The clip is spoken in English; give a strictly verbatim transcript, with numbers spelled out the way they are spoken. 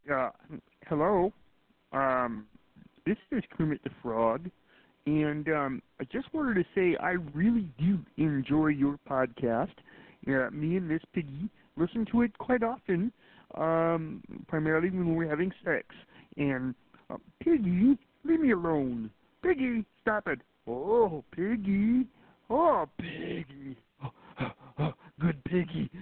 Uh, Hello. Um, this is Kermit the Frog, and um, I just wanted to say I really do enjoy your podcast. Yeah, me and Miss Piggy listen to it quite often, um, primarily when we're having sex. And uh, Piggy, leave me alone. Piggy, stop it. Oh, Piggy. Oh, Piggy. Good Piggy.